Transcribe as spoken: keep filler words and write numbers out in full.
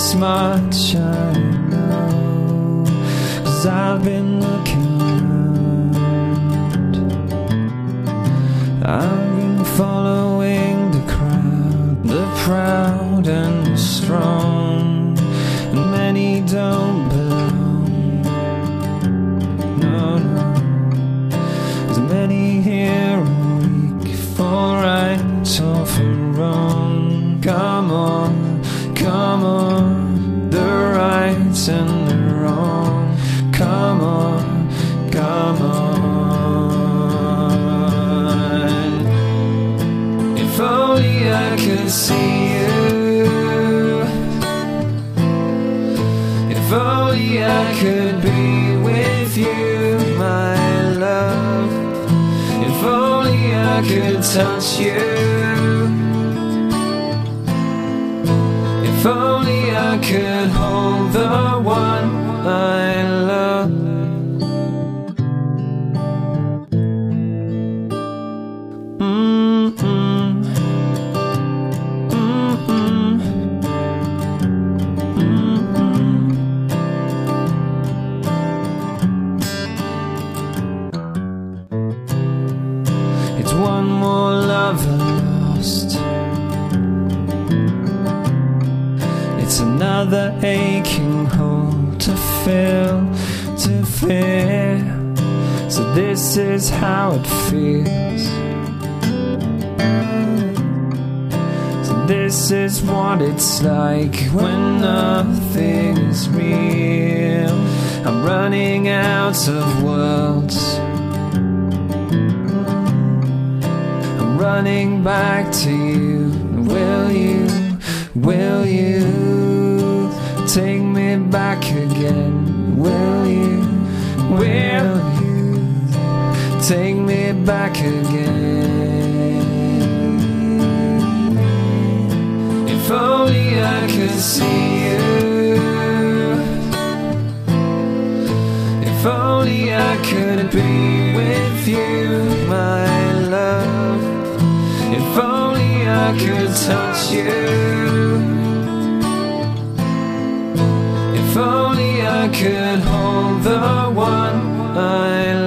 this much I know, 'cause I've been looking around. I've been following the crowd, the proud and the strong, and many don't belong. No, no. There's many here are weak for right or for wrong. Come on, come on, the right and the wrong. Come on, come on. If only I could see you, if only I could be with you, my love. If only I could touch you, if only I could hold the one I love. Mm-mm. Mm-mm. Mm-mm. It's one more lover lost. It's another aching hole to fill, to fill. So this is how it feels. So this is what it's like when nothing's real. I'm running out of words. I'm running back to you. Will you, will you take me back again? Will you, will you take me back again? If only I could see you, if only I could be with you, my love. If only I could touch you, if only I could hold the one I love.